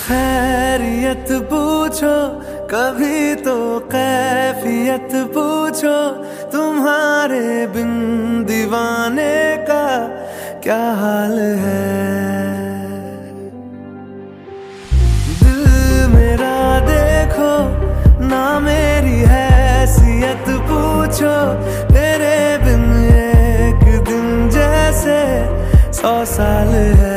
खैरियत पूछो कभी तो कैफियत पूछो, तुम्हारे बिन दीवाने का क्या हाल है। दिल मेरा देखो ना मेरी हैसियत पूछो, तेरे बिन एक दिन जैसे 100 साल है।